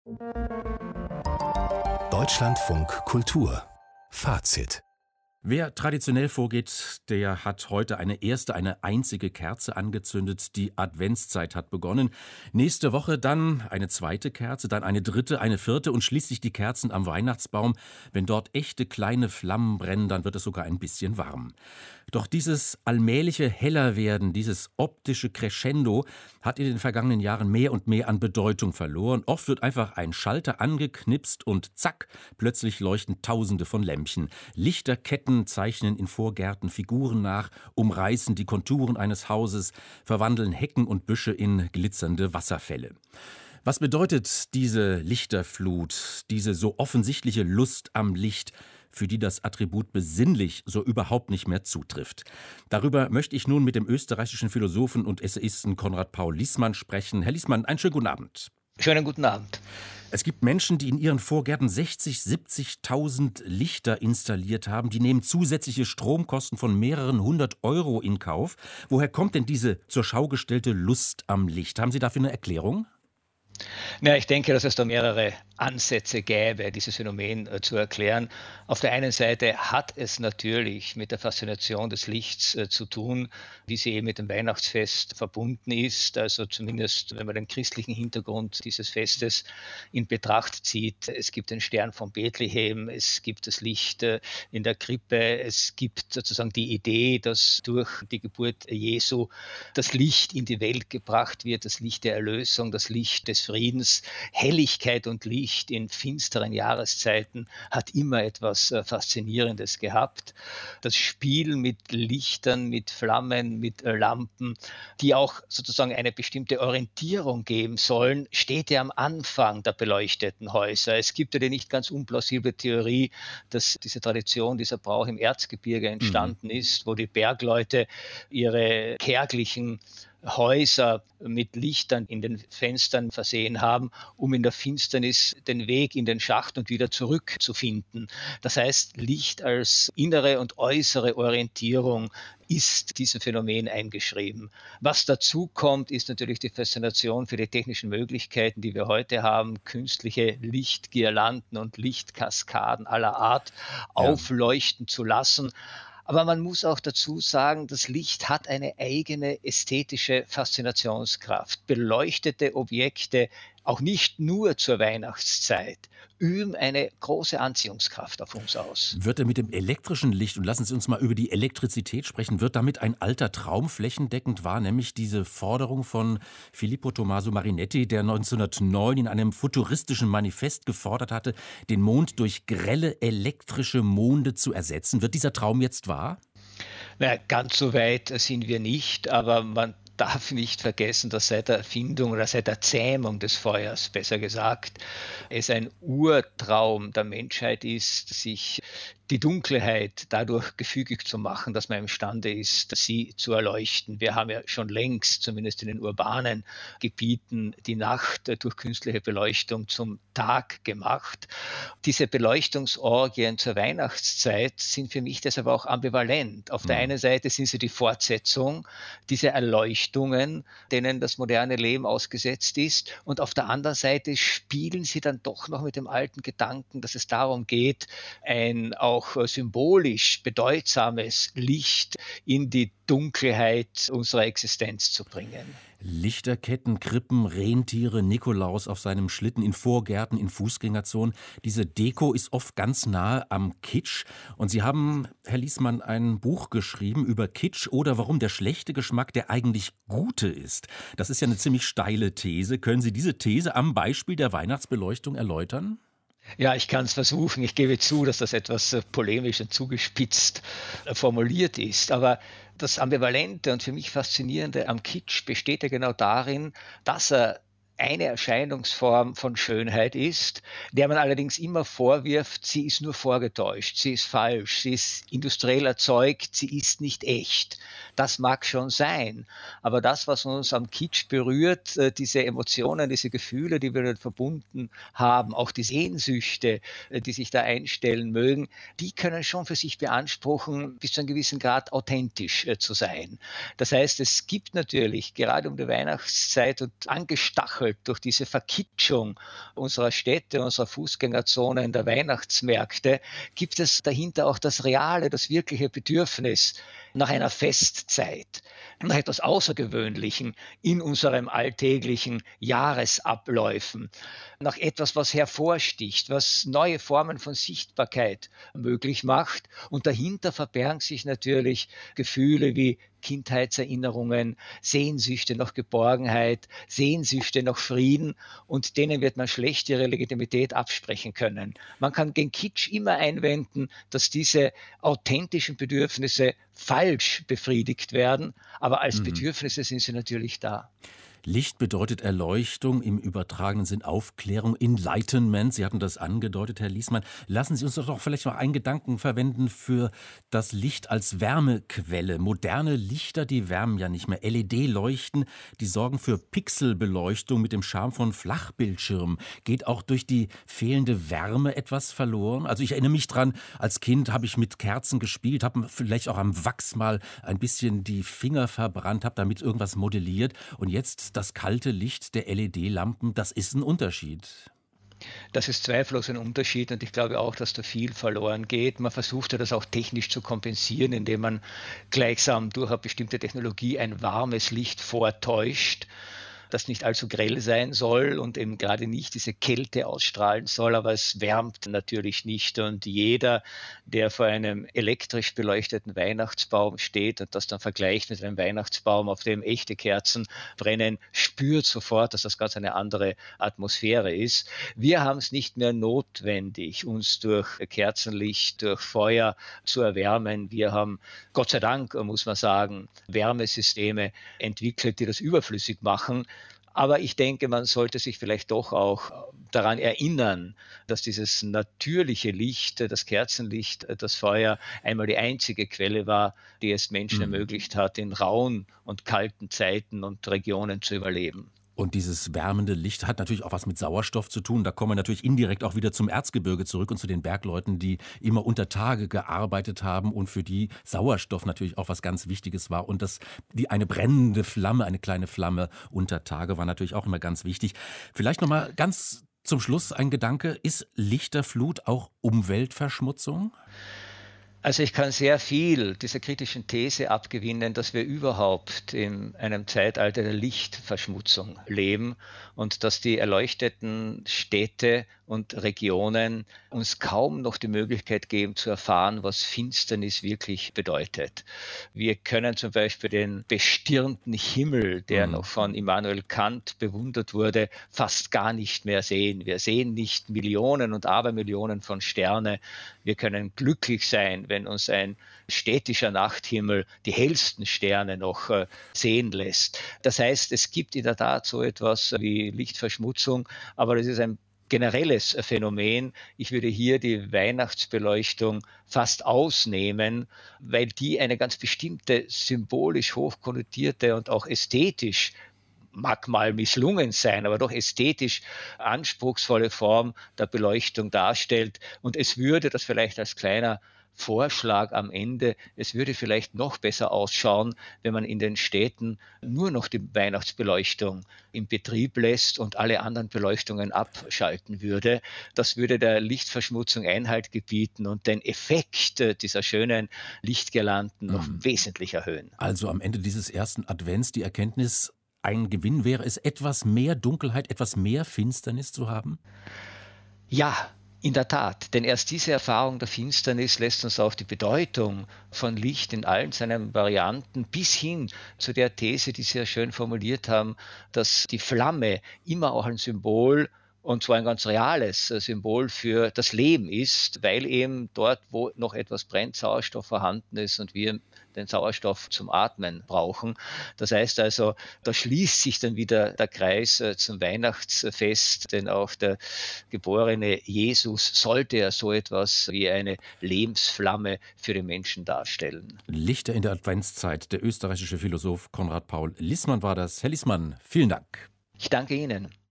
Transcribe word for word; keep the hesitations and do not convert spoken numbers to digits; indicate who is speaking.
Speaker 1: Deutschlandfunk Kultur Fazit.
Speaker 2: Wer traditionell vorgeht, der hat heute eine erste, eine einzige Kerze angezündet. Die Adventszeit hat begonnen. Nächste Woche dann eine zweite Kerze, dann eine dritte, eine vierte und schließlich die Kerzen am Weihnachtsbaum. Wenn dort echte kleine Flammen brennen, dann wird es sogar ein bisschen warm. Doch dieses allmähliche Hellerwerden, dieses optische Crescendo hat in den vergangenen Jahren mehr und mehr an Bedeutung verloren. Oft wird einfach ein Schalter angeknipst und zack, plötzlich leuchten Tausende von Lämpchen. Lichterketten zeichnen in Vorgärten Figuren nach, umreißen die Konturen eines Hauses, verwandeln Hecken und Büsche in glitzernde Wasserfälle. Was bedeutet diese Lichterflut, diese so offensichtliche Lust am Licht, für die das Attribut besinnlich so überhaupt nicht mehr zutrifft? Darüber möchte ich nun mit dem österreichischen Philosophen und Essayisten Konrad Paul Liessmann sprechen. Herr Liessmann, einen schönen guten Abend.
Speaker 3: Schönen guten Abend.
Speaker 2: Es gibt Menschen, die in ihren Vorgärten sechzig, siebzigtausend Lichter installiert haben. Die nehmen zusätzliche Stromkosten von mehreren hundert Euro in Kauf. Woher kommt denn diese zur Schau gestellte Lust am Licht? Haben Sie dafür eine Erklärung?
Speaker 3: Na, ich denke, dass es da mehrere Ansätze gäbe, dieses Phänomen äh, zu erklären. Auf der einen Seite hat es natürlich mit der Faszination des Lichts äh, zu tun, wie sie eben mit dem Weihnachtsfest verbunden ist. Also zumindest, wenn man den christlichen Hintergrund dieses Festes in Betracht zieht. Es gibt den Stern von Bethlehem, es gibt das Licht äh, in der Krippe, es gibt sozusagen die Idee, dass durch die Geburt Jesu das Licht in die Welt gebracht wird, das Licht der Erlösung, das Licht des Friedens. Helligkeit und Licht in finsteren Jahreszeiten hat immer etwas äh, Faszinierendes gehabt. Das Spiel mit Lichtern, mit Flammen, mit äh, Lampen, die auch sozusagen eine bestimmte Orientierung geben sollen, steht ja am Anfang der beleuchteten Häuser. Es gibt ja die nicht ganz unplausible Theorie, dass diese Tradition, dieser Brauch im Erzgebirge entstanden mhm. ist, wo die Bergleute ihre kärglichen Häuser mit Lichtern in den Fenstern versehen haben, um in der Finsternis den Weg in den Schacht und wieder zurückzufinden. Das heißt, Licht als innere und äußere Orientierung ist diesem Phänomen eingeschrieben. Was dazu kommt, ist natürlich die Faszination für die technischen Möglichkeiten, die wir heute haben, künstliche Lichtgirlanden und Lichtkaskaden aller Art ja. aufleuchten zu lassen. Aber man muss auch dazu sagen, das Licht hat eine eigene ästhetische Faszinationskraft. Beleuchtete Objekte, auch nicht nur zur Weihnachtszeit, üben eine große Anziehungskraft auf uns aus.
Speaker 2: Wird er mit dem elektrischen Licht, und lassen Sie uns mal über die Elektrizität sprechen, wird damit ein alter Traum flächendeckend wahr, nämlich diese Forderung von Filippo Tommaso Marinetti, der neunzehnhundertneun in einem futuristischen Manifest gefordert hatte, den Mond durch grelle elektrische Monde zu ersetzen. Wird dieser Traum jetzt wahr?
Speaker 3: Na, ganz so weit sind wir nicht, aber man darf nicht vergessen, dass seit der Erfindung oder seit der Zähmung des Feuers, besser gesagt, es ein Urtraum der Menschheit ist, sich die Dunkelheit dadurch gefügig zu machen, dass man imstande ist, sie zu erleuchten. Wir haben ja schon längst, zumindest in den urbanen Gebieten, die Nacht durch künstliche Beleuchtung zum Tag gemacht. Diese Beleuchtungsorgien zur Weihnachtszeit sind für mich deshalb auch ambivalent. Auf der einen Seite sind sie die Fortsetzung dieser Erleuchtungen, denen das moderne Leben ausgesetzt ist, und auf der anderen Seite spielen sie dann doch noch mit dem alten Gedanken, dass es darum geht, ein auch symbolisch bedeutsames Licht in die Dunkelheit unserer Existenz zu bringen.
Speaker 2: Lichterketten, Krippen, Rentiere, Nikolaus auf seinem Schlitten, in Vorgärten, in Fußgängerzonen. Diese Deko ist oft ganz nahe am Kitsch. Und Sie haben, Herr Liessmann, ein Buch geschrieben über Kitsch oder warum der schlechte Geschmack der eigentlich gute ist. Das ist ja eine ziemlich steile These. Können Sie diese These am Beispiel der Weihnachtsbeleuchtung erläutern?
Speaker 3: Ja, ich kann es versuchen. Ich gebe zu, dass das etwas äh, polemisch und zugespitzt äh, formuliert ist. Aber das Ambivalente und für mich Faszinierende am Kitsch besteht ja genau darin, dass er eine Erscheinungsform von Schönheit ist, der man allerdings immer vorwirft, sie ist nur vorgetäuscht, sie ist falsch, sie ist industriell erzeugt, sie ist nicht echt. Das mag schon sein, aber das, was uns am Kitsch berührt, diese Emotionen, diese Gefühle, die wir damit verbunden haben, auch die Sehnsüchte, die sich da einstellen mögen, die können schon für sich beanspruchen, bis zu einem gewissen Grad authentisch zu sein. Das heißt, es gibt natürlich gerade um die Weihnachtszeit und angestachelt entwickelt durch diese Verkitschung unserer Städte, unserer Fußgängerzonen, der Weihnachtsmärkte, gibt es dahinter auch das reale, das wirkliche Bedürfnis nach einer Festzeit, nach etwas Außergewöhnlichem in unserem alltäglichen Jahresabläufen, nach etwas, was hervorsticht, was neue Formen von Sichtbarkeit möglich macht. Und dahinter verbergen sich natürlich Gefühle wie Kindheitserinnerungen, Sehnsüchte nach Geborgenheit, Sehnsüchte nach Frieden, und denen wird man schlecht ihre Legitimität absprechen können. Man kann gegen Kitsch immer einwenden, dass diese authentischen Bedürfnisse falsch befriedigt werden, aber als
Speaker 2: Mhm.
Speaker 3: Bedürfnisse sind sie natürlich da.
Speaker 2: Licht bedeutet Erleuchtung, im übertragenen Sinn Aufklärung, Enlightenment. Sie hatten das angedeutet, Herr Liesmann. Lassen Sie uns doch vielleicht noch einen Gedanken verwenden für das Licht als Wärmequelle. Moderne Lichter, die wärmen ja nicht mehr. L E D-Leuchten, die sorgen für Pixelbeleuchtung mit dem Charme von Flachbildschirmen. Geht auch durch die fehlende Wärme etwas verloren? Also ich erinnere mich dran, als Kind habe ich mit Kerzen gespielt, habe vielleicht auch am Wachs mal ein bisschen die Finger verbrannt, habe damit irgendwas modelliert. Und jetzt das kalte Licht der L E D-Lampen, das ist ein Unterschied.
Speaker 3: Das ist zweifellos ein Unterschied, und ich glaube auch, dass da viel verloren geht. Man versucht ja das auch technisch zu kompensieren, indem man gleichsam durch eine bestimmte Technologie ein warmes Licht vortäuscht, das nicht allzu grell sein soll und eben gerade nicht diese Kälte ausstrahlen soll, aber es wärmt natürlich nicht. Und jeder, der vor einem elektrisch beleuchteten Weihnachtsbaum steht und das dann vergleicht mit einem Weihnachtsbaum, auf dem echte Kerzen brennen, spürt sofort, dass das ganz eine andere Atmosphäre ist. Wir haben es nicht mehr notwendig, uns durch Kerzenlicht, durch Feuer zu erwärmen. Wir haben, Gott sei Dank, muss man sagen, Wärmesysteme entwickelt, die das überflüssig machen. Aber ich denke, man sollte sich vielleicht doch auch daran erinnern, dass dieses natürliche Licht, das Kerzenlicht, das Feuer, einmal die einzige Quelle war, die es Menschen
Speaker 2: Mhm.
Speaker 3: ermöglicht hat, in rauen und kalten Zeiten und Regionen zu überleben.
Speaker 2: Und dieses wärmende Licht hat natürlich auch was mit Sauerstoff zu tun. Da kommen wir natürlich indirekt auch wieder zum Erzgebirge zurück und zu den Bergleuten, die immer unter Tage gearbeitet haben und für die Sauerstoff natürlich auch was ganz Wichtiges war. Und das, die, eine brennende Flamme, eine kleine Flamme unter Tage war natürlich auch immer ganz wichtig. Vielleicht nochmal ganz zum Schluss ein Gedanke. Ist Lichterflut auch Umweltverschmutzung?
Speaker 3: Also ich kann sehr viel dieser kritischen These abgewinnen, dass wir überhaupt in einem Zeitalter der Lichtverschmutzung leben und dass die erleuchteten Städte und Regionen uns kaum noch die Möglichkeit geben zu erfahren, was Finsternis wirklich bedeutet. Wir können zum Beispiel den bestirnten Himmel, der
Speaker 2: Mhm.
Speaker 3: noch von Immanuel Kant bewundert wurde, fast gar nicht mehr sehen. Wir sehen nicht Millionen und Abermillionen von Sterne. Wir können glücklich sein, wenn uns ein städtischer Nachthimmel die hellsten Sterne noch äh, sehen lässt. Das heißt, es gibt in der Tat so etwas wie Lichtverschmutzung, aber das ist ein generelles Phänomen. Ich würde hier die Weihnachtsbeleuchtung fast ausnehmen, weil die eine ganz bestimmte symbolisch hoch konnotierte und auch ästhetisch, mag mal misslungen sein, aber doch ästhetisch anspruchsvolle Form der Beleuchtung darstellt. Und es würde, das vielleicht als kleiner Vorschlag am Ende, es würde vielleicht noch besser ausschauen, wenn man in den Städten nur noch die Weihnachtsbeleuchtung in Betrieb lässt und alle anderen Beleuchtungen abschalten würde. Das würde der Lichtverschmutzung Einhalt gebieten und den Effekt äh, dieser schönen Lichtgirlanden noch
Speaker 2: Mhm.
Speaker 3: wesentlich erhöhen.
Speaker 2: Also am Ende dieses ersten Advents die Erkenntnis, ein Gewinn wäre es, etwas mehr Dunkelheit, etwas mehr Finsternis zu haben?
Speaker 3: Ja, in der Tat, denn erst diese Erfahrung der Finsternis lässt uns auf die Bedeutung von Licht in allen seinen Varianten bis hin zu der These, die Sie ja schön formuliert haben, dass die Flamme immer auch ein Symbol, und zwar ein ganz reales äh, Symbol für das Leben ist, weil eben dort, wo noch etwas brennt, Sauerstoff vorhanden ist und wir den Sauerstoff zum Atmen brauchen. Das heißt also, da schließt sich dann wieder der Kreis äh, zum Weihnachtsfest, denn auch der geborene Jesus sollte ja so etwas wie eine Lebensflamme für den Menschen darstellen.
Speaker 2: Lichter in der Adventszeit. Der österreichische Philosoph Konrad Paul Liessmann war das. Herr Liessmann, vielen Dank.
Speaker 3: Ich danke Ihnen.